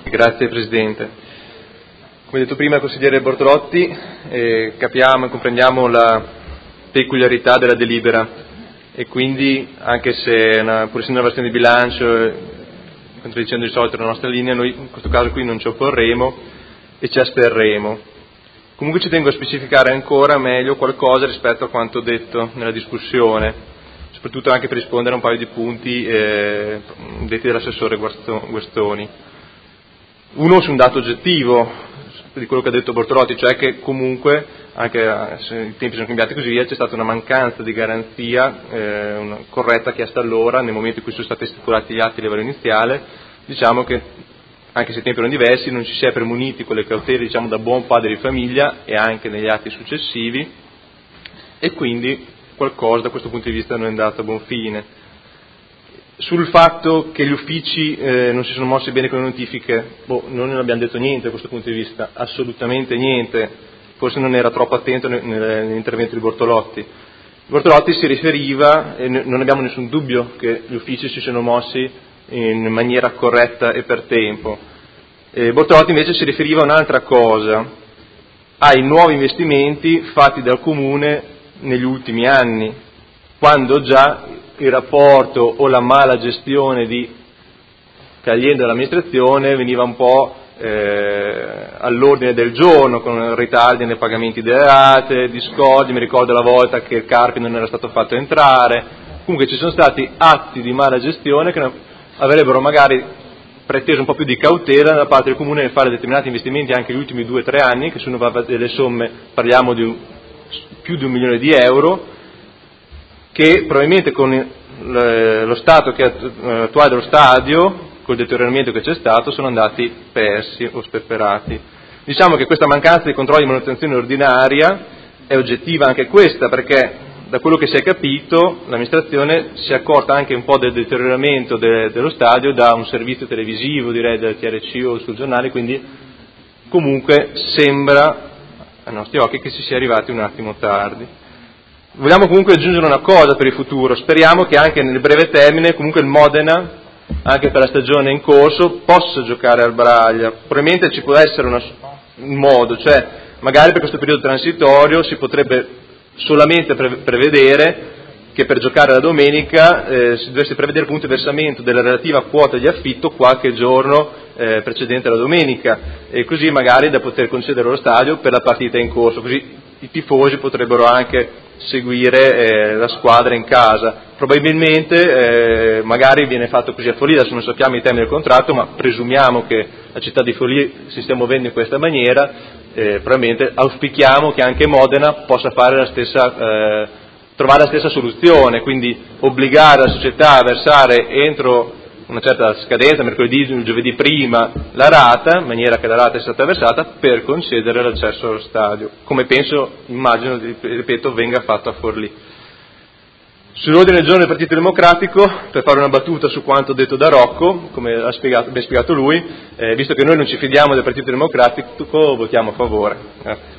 Grazie Presidente. Come detto prima il consigliere Bortolotti, capiamo e comprendiamo la peculiarità della delibera e quindi, anche se pur essendo una questione di bilancio, contraddicendo di solito la nostra linea, noi in questo caso qui non ci opporremo e ci asterremo. Comunque ci tengo a specificare ancora meglio qualcosa rispetto a quanto detto nella discussione, soprattutto anche per rispondere a un paio di punti detti dall'assessore Guastoni. Uno su un dato oggettivo di quello che ha detto Bortolotti, cioè che comunque, anche se i tempi sono cambiati così via, c'è stata una mancanza di garanzia una corretta chiesta allora, nel momento in cui sono stati stipulati gli atti a livello iniziale. Diciamo che, anche se i tempi erano diversi, non ci si è premuniti con le cautele, diciamo, da buon padre di famiglia e anche negli atti successivi, e quindi qualcosa da questo punto di vista non è andato a buon fine. Sul fatto che gli uffici non si sono mossi bene con le notifiche, noi non abbiamo detto niente da questo punto di vista, assolutamente niente, forse non era troppo attento nell'intervento di Bortolotti. Bortolotti si riferiva, e non abbiamo nessun dubbio che gli uffici si siano mossi in maniera corretta e per tempo. Bortolotti invece si riferiva a un'altra cosa, ai nuovi investimenti fatti dal Comune negli ultimi anni, quando già il rapporto o la mala gestione di Caliendo dell'amministrazione veniva un po' all'ordine del giorno, con ritardi nei pagamenti delle rate, discordi. Mi ricordo la volta che il Carpi non era stato fatto entrare. Comunque ci sono stati atti di mala gestione che avrebbero magari preteso un po' più di cautela da parte del Comune nel fare determinati investimenti anche negli ultimi 2 o 3 anni, che sono delle somme, parliamo di più di 1 milione di euro, che probabilmente con lo stato attuale dello stadio, col deterioramento che c'è stato, sono andati persi o sperperati. Diciamo che questa mancanza di controllo di manutenzione ordinaria è oggettiva anche questa, perché da quello che si è capito l'amministrazione si è accorta anche un po' del deterioramento dello stadio da un servizio televisivo, direi del TRC o sul giornale, quindi comunque sembra ai nostri occhi che si sia arrivati un attimo tardi. Vogliamo comunque aggiungere una cosa per il futuro: speriamo che anche nel breve termine comunque il Modena, anche per la stagione in corso, possa giocare al Braglia. Probabilmente ci può essere un modo, cioè magari per questo periodo transitorio si potrebbe solamente prevedere che per giocare la domenica si dovesse prevedere appunto il versamento della relativa quota di affitto qualche giorno precedente alla domenica, e così magari da poter concedere lo stadio per la partita in corso, così i tifosi potrebbero anche seguire la squadra in casa. Probabilmente magari viene fatto così a Forlì, adesso non sappiamo i termini del contratto, ma presumiamo che la città di Forlì si stia muovendo in questa maniera. Probabilmente auspichiamo che anche Modena possa fare trovare la stessa soluzione, quindi obbligare la società a versare entro una certa scadenza, mercoledì, il giovedì prima, la rata, in maniera che la rata sia stata versata per concedere l'accesso allo stadio, come immagino, ripeto, venga fatto a Forlì. Sull'ordine del giorno del Partito Democratico, per fare una battuta su quanto detto da Rocco, come ha ben spiegato lui, visto che noi non ci fidiamo del Partito Democratico, votiamo a favore.